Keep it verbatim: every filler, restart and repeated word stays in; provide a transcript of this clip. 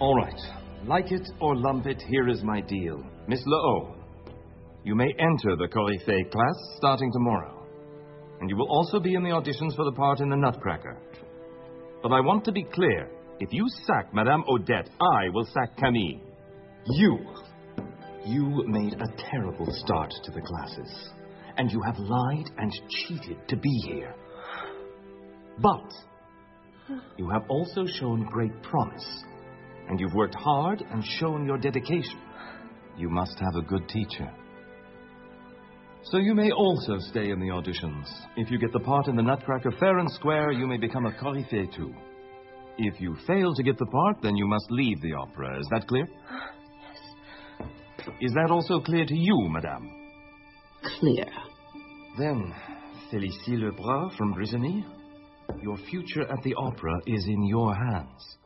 All right. Like it or lump it, here is my deal. Miss Le-Haut, you may enter the Coryphée class starting tomorrow. And you will also be in the auditions for the part in the Nutcracker. But I want to be clear. If you sack Madame Odette, I will sack Camille. You. You made a terrible start to the classes. And you have lied and cheated to be here. But you have also shown great promise. And you've worked hard and shown your dedication. You must have a good teacher. So you may also stay in the auditions. If you get the part in the Nutcracker fair and square, you may become a Coryphée too. If you fail to get the part, then you must leave the opera. Is that clear? Yes. Is that also clear to you, madame? Clear. Then, Félicie Lebrun from Brittany, your future at the opera is in your hands.